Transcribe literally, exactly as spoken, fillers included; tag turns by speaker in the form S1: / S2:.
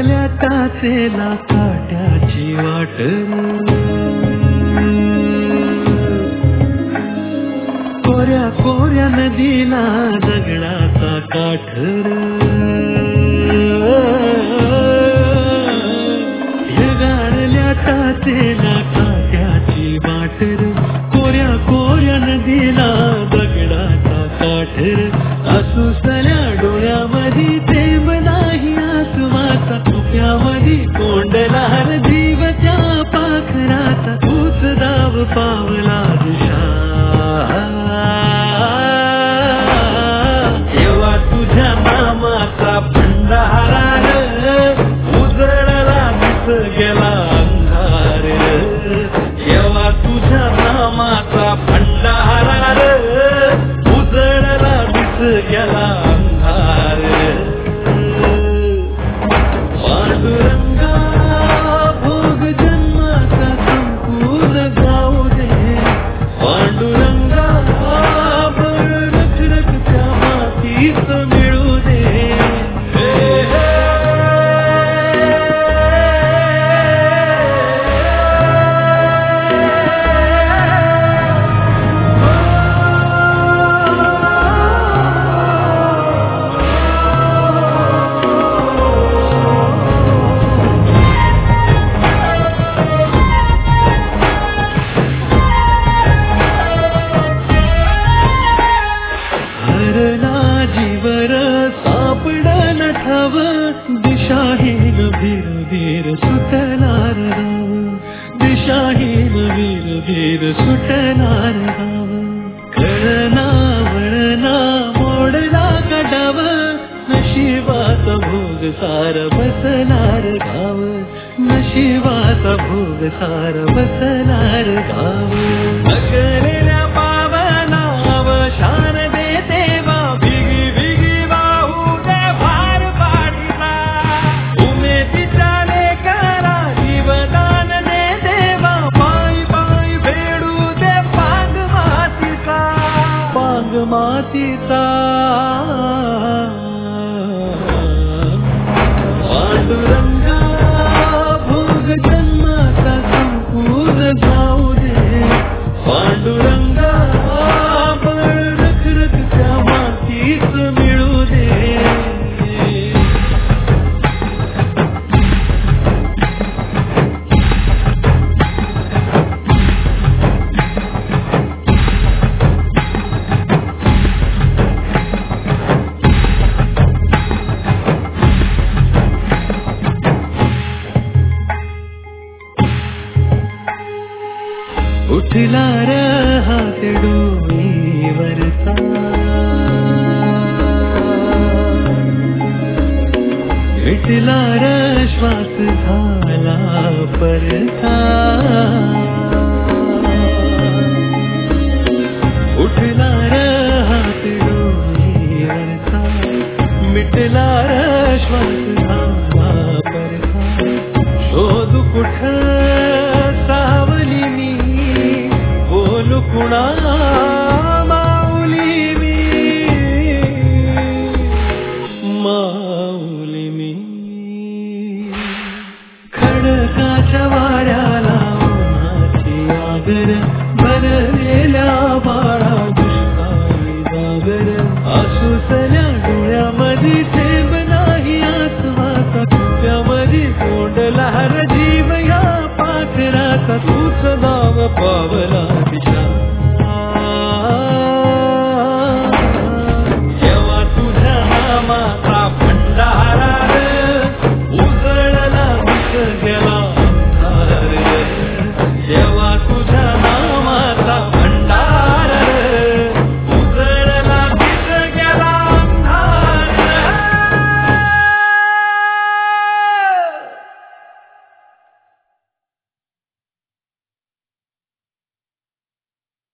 S1: गारल्या काचेला काट्याची वाट, कोऱ्या कोऱ्या नदीला दगडाचा काठ, गारल्या काचेला काट्याची वाट, कोऱ्या कोऱ्या नदीला दगडाचा काठ, आसुसल्या डोळ्यामध्ये थेंब नाही आसमाचा, तुप्यामध्ये कोंडला जीव त्या पाखराचा, तूच दाव पावला दिशा, तेव्हा तुझ्या नामाचा भंडारा उजळला दिस गेला अंधार, तेव्हा तुझ्या नामाचा भंडारा उजळला दिस गेला अंधार. पांडुरंगा भोग जन्माचा संपून जाऊ दे, पांडुरंगा रखरखत्या मातीत मिळू दे. जीवर सापडन ठाव, दिशाहीन वीर वीर सुटणार गाव, दिशाहीन वीर वीर सुटणार गाव. कळना वळना मोडला कडाव, नशिबाचा भोग सार बसणार गाव, नशिबाचा भोग सार बसणार गाव. अकलेल्या पावनाव शान दे देवा, भिगी भिगी वाहू दे भार पाठीचा, उमेदीच्या लेकरा जीवदान दे देवा, पायी पायी फेडू दे पांग मातीचा, पांग मातीचा. पांडुरंगा भोग जन्माचा संपूर्ण जाऊ दे, पांडुरंगा रखरखत्या मातीत मिळू दे. उठला र हात डोईवरचा, मिटला र श्वास झाला परता, उठला र हात डोईवरचा, मिटला र श्वास झाला परता. शोधू कुठ सावली मी, बोलू कुणा माऊली मी, माऊली